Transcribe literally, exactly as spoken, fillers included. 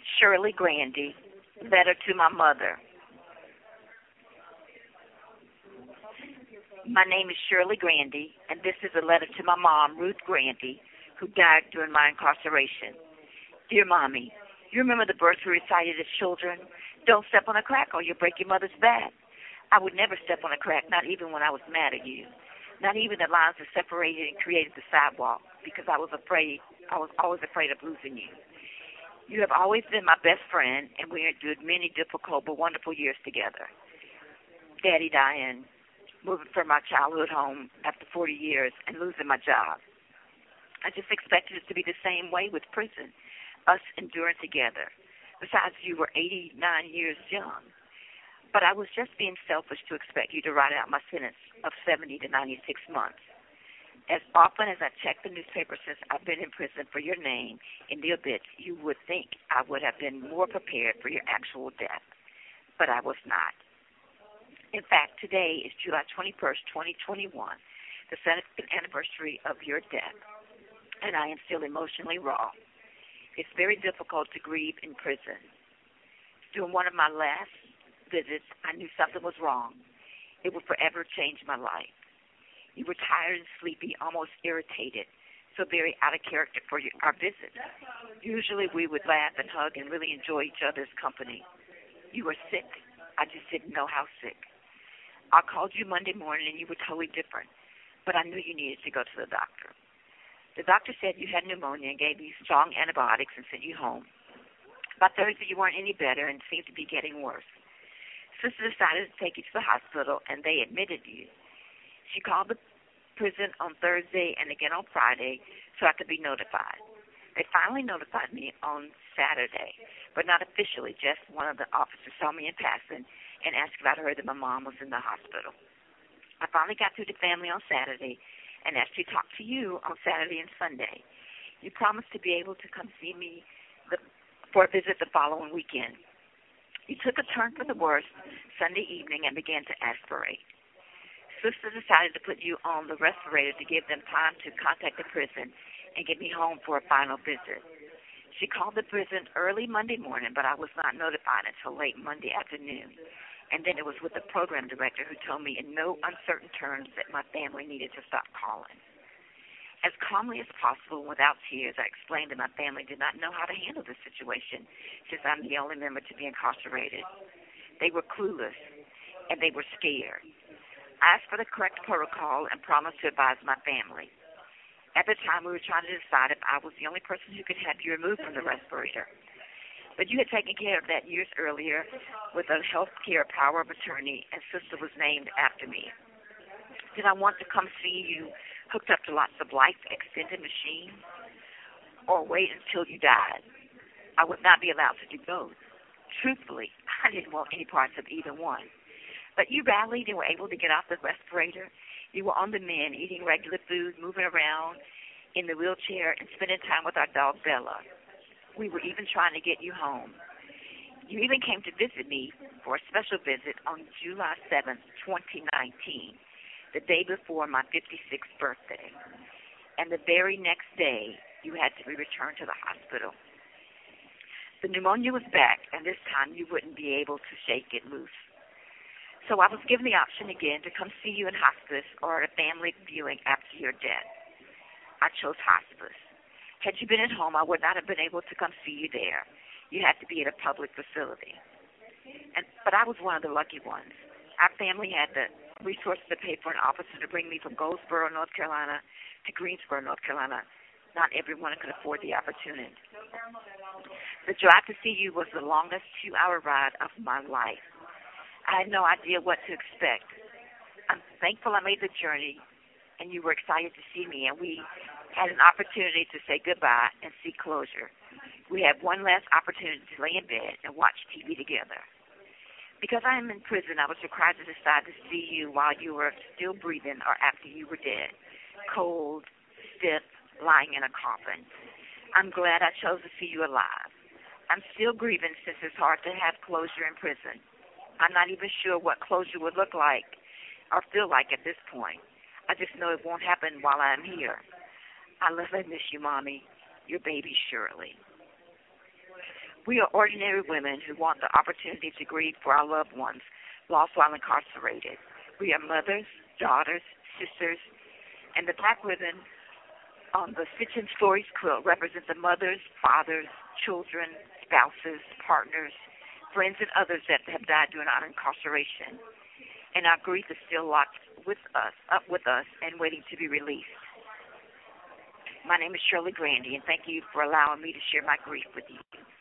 Shirley Grandy, letter to my mother. My name is Shirley Grandy, and this is a letter to my mom, Ruth Grandy, who died during my incarceration. Dear Mommy, you remember the verse we recited as children? Don't step on a crack or you'll break your mother's back. I would never step on a crack, not even when I was mad at you. Not even the lines that separated and created the sidewalk, because I was afraid, I was always afraid of losing you. You have always been my best friend, and we endured many difficult but wonderful years together. Daddy dying, moving from my childhood home after forty years, and losing my job. I just expected it to be the same way with prison, us enduring together. Besides, you were eighty-nine years young. But I was just being selfish to expect you to write out my sentence of seventy to ninety-six months. As often as I checked the newspaper since I've been in prison for your name in the obits, you would think I would have been more prepared for your actual death. But I was not. In fact, today is July twenty-first, twenty twenty-one, the second anniversary of your death, and I am still emotionally raw. It's very difficult to grieve in prison. During one of my last visits, I knew something was wrong. It would forever change my life. You were tired and sleepy, almost irritated, so very out of character for your, our visit. Usually we would laugh and hug and really enjoy each other's company. You were sick. I just didn't know how sick. I called you Monday morning and you were totally different, but I knew you needed to go to the doctor. The doctor said you had pneumonia and gave you strong antibiotics and sent you home. By Thursday you weren't any better and seemed to be getting worse. Sister decided to take you to the hospital, and they admitted you. She called the prison on Thursday and again on Friday so I could be notified. They finally notified me on Saturday, but not officially. Just one of the officers saw me in passing and asked if I'd heard that my mom was in the hospital. I finally got through the family on Saturday and asked to talk to you on Saturday and Sunday. You promised to be able to come see me the, for a visit the following weekend. You took a turn for the worse Sunday evening and began to aspirate. Sister decided to put you on the respirator to give them time to contact the prison and get me home for a final visit. She called the prison early Monday morning, but I was not notified until late Monday afternoon. And then it was with the program director who told me in no uncertain terms that my family needed to stop calling. As calmly as possible, without tears, I explained that my family did not know how to handle the situation since I'm the only member to be incarcerated. They were clueless, and they were scared. I asked for the correct protocol and promised to advise my family. At the time, we were trying to decide if I was the only person who could have you removed from the respirator. But you had taken care of that years earlier with a health care power of attorney, and Sister was named after me. Did I want to come see you hooked up to lots of life extended machines, or wait until you died? I would not be allowed to do both. Truthfully, I didn't want any parts of either one. But you rallied and were able to get off the respirator. You were on the mend, eating regular food, moving around in the wheelchair, and spending time with our dog, Bella. We were even trying to get you home. You even came to visit me for a special visit on July seventh, twenty nineteen, the day before my fifty-sixth birthday. And the very next day, you had to be returned to the hospital. The pneumonia was back, and this time you wouldn't be able to shake it loose. So I was given the option again to come see you in hospice or at a family viewing after your death. I chose hospice. Had you been at home, I would not have been able to come see you there. You had to be at a public facility. And, but I was one of the lucky ones. Our family had the resources to pay for an officer to bring me from Goldsboro, North Carolina, to Greensboro, North Carolina. Not everyone could afford the opportunity. The drive to see you was the longest two-hour ride of my life. I had no idea what to expect. I'm thankful I made the journey, and you were excited to see me, and we had an opportunity to say goodbye and seek closure. We had one last opportunity to lay in bed and watch T V together. Because I am in prison, I was required to decide to see you while you were still breathing or after you were dead, cold, stiff, lying in a coffin. I'm glad I chose to see you alive. I'm still grieving since it's hard to have closure in prison. I'm not even sure what closure would look like or feel like at this point. I just know it won't happen while I'm here. I love and miss you, Mommy. Your baby, Shirley. We are ordinary women who want the opportunity to grieve for our loved ones lost while incarcerated. We are mothers, daughters, sisters, and the black ribbon on the Stitching Stories quilt represents the mothers, fathers, children, spouses, partners, friends, and others that have died during our incarceration. And our grief is still locked with us, up with us, and waiting to be released. My name is Shirley Grandy, and thank you for allowing me to share my grief with you.